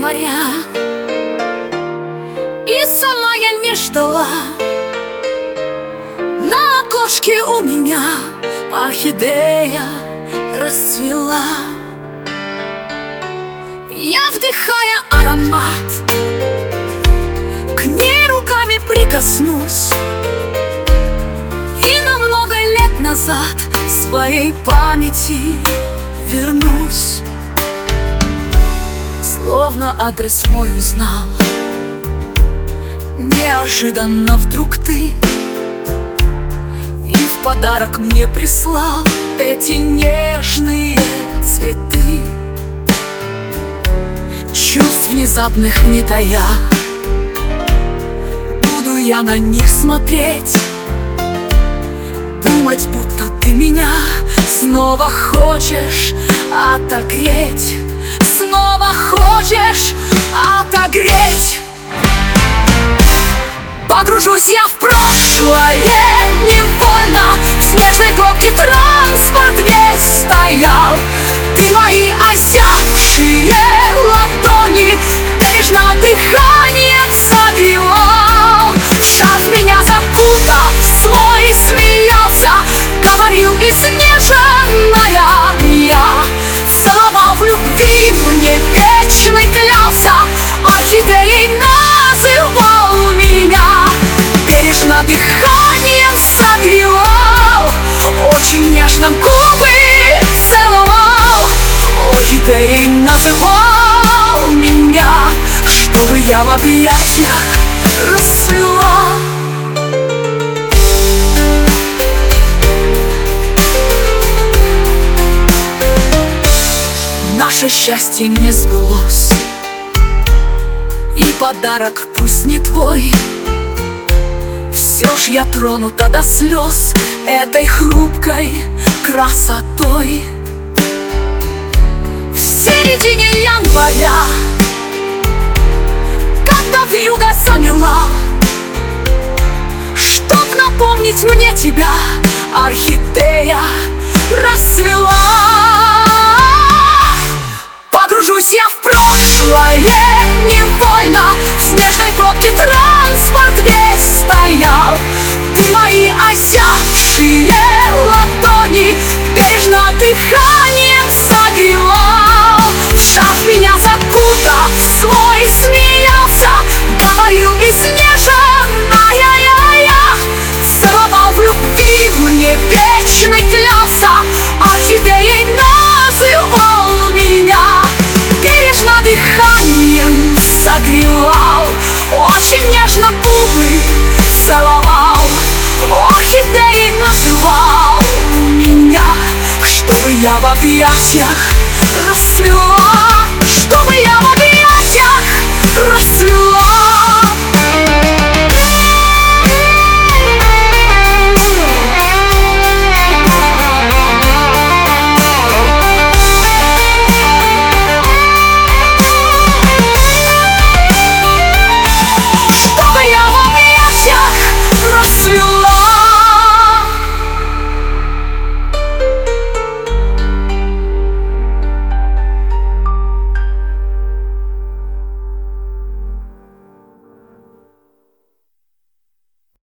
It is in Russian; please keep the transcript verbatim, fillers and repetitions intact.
января, и сама я не ждала. На окошке у меня орхидея расцвела. Я, вдыхая аромат, к ней руками прикоснусь и на много лет назад своей памяти вернусь. Словно адрес мой узнал, неожиданно вдруг ты, и в подарок мне прислал эти нежные цветы. Чувств внезапных не тая, буду я на них смотреть, думать, будто ты меня снова хочешь отогреть, снова хочешь отогреть. Погружусь я в прошлое невольно, в снежной пробке транспорт весь стоял. Ты мои осякшие ладони бережно дыханием согревал. В шарф меня закутав, свой смеялся, говорил изнеженная я. Целовал в любви, мне вечный клялся, орхидеей называл меня. Бережно дыханием согревал, очень нежно губы целовал. Орхидеей называл меня, чтобы я в объятиях расцвела. Наше счастье не сбылось, и подарок пусть не твой. Все ж я тронута до слез этой хрупкой красотой. В середине января, когда вьюга замела, чтоб напомнить мне тебя, орхидея расцвела. Погружусь я в прошлое невольно, в снежной пробке транспорт весь стоял. Ты мои осякшие ладони бережно дыханием согревал. В шарф меня закутав, свой смеялся, говорил изнеженная я. Целовал в любви, мне вечный клялся, орхидеей называл меня. Бережно дыханием согревал, очень нежно губы целовал. Орхидеей называл меня, чтобы я в объятиях